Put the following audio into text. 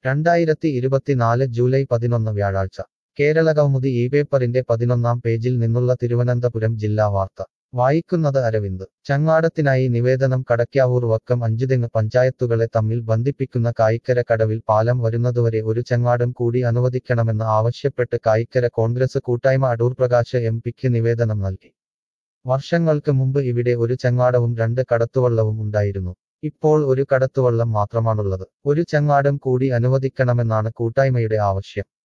2024 July 11 വ്യാഴാഴ്ച കേരളകൗമുദി ഈ പേപ്പറിന്റെ 11-ാം പേജിൽ നിന്നുള്ള തിരുവനന്തപുരം ജില്ലാ വാർത്ത വായിക്കുന്നത് അരവിന്ദ് ചങ്ങാടത്തിനായി നിവേദനം കടയ്ക്കാവൂർ വക്കം അഞ്ചുതെങ്ങ് പഞ്ചായത്തുകളെ തമ്മിൽ ബന്ധിപ്പിക്കുന്ന കായിക്കര കടവിൽ പാലം വരുന്നതുവരെ ഒരു ചങ്ങാടം കൂടി അനുവദിക്കണമെന്ന് ആവശ്യപ്പെട്ട് കായിക്കര കോൺഗ്രസ് കൂട്ടായ്മ അടൂർ പ്രകാശ് എം.പിക്ക് നിവേദനം നൽകി. വർഷങ്ങൾക്ക് മുമ്പ് ഇവിടെ ഒരു ചങ്ങാടവും 2 കടത്തുവള്ളവും ഉണ്ടായിരുന്നു. ഇപ്പോൾ ഒരു കടത്തുവള്ളം മാത്രമാണുള്ളത്. ഒരു ചങ്ങാടം കൂടി അനുവദിക്കണമെന്നാണ് കൂട്ടായ്മയുടെ ആവശ്യം.